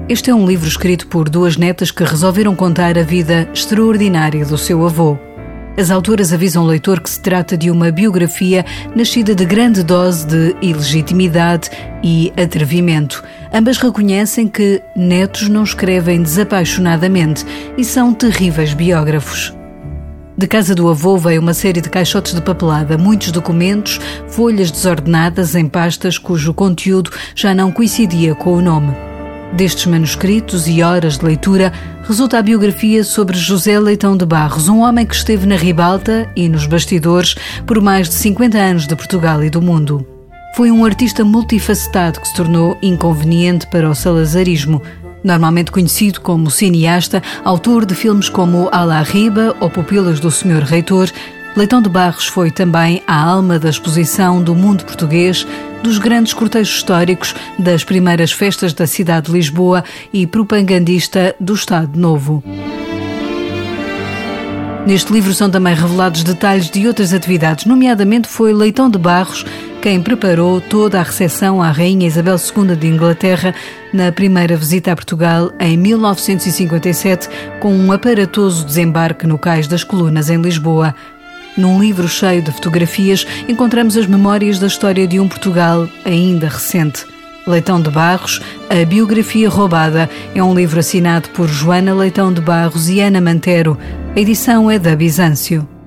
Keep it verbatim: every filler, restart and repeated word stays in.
Este é um livro escrito por duas netas que resolveram contar a vida extraordinária do seu avô. As autoras avisam o leitor que se trata de uma biografia nascida de grande dose de ilegitimidade e atrevimento. Ambas reconhecem que netos não escrevem desapaixonadamente e são terríveis biógrafos. De casa do avô veio uma série de caixotes de papelada, muitos documentos, folhas desordenadas em pastas cujo conteúdo já não coincidia com o nome. Destes manuscritos e horas de leitura resulta a biografia sobre José Leitão de Barros, um homem que esteve na ribalta e nos bastidores por mais de cinquenta anos de Portugal e do mundo. Foi um artista multifacetado que se tornou inconveniente para o salazarismo. Normalmente conhecido como cineasta, autor de filmes como A la Riba ou Pupilas do senhor Reitor, Leitão de Barros foi também a alma da exposição do mundo português, dos grandes cortejos históricos, das primeiras festas da cidade de Lisboa e propagandista do Estado Novo. Neste livro são também revelados detalhes de outras atividades, nomeadamente foi Leitão de Barros quem preparou toda a recepção à Rainha Isabel segunda de Inglaterra na primeira visita a Portugal em mil novecentos e cinquenta e sete, com um aparatoso desembarque no Cais das Colunas, em Lisboa. Num livro cheio de fotografias, encontramos as memórias da história de um Portugal ainda recente. Leitão de Barros, a biografia roubada, é um livro assinado por Joana Leitão de Barros e Ana Mantero. A edição é da Bizâncio.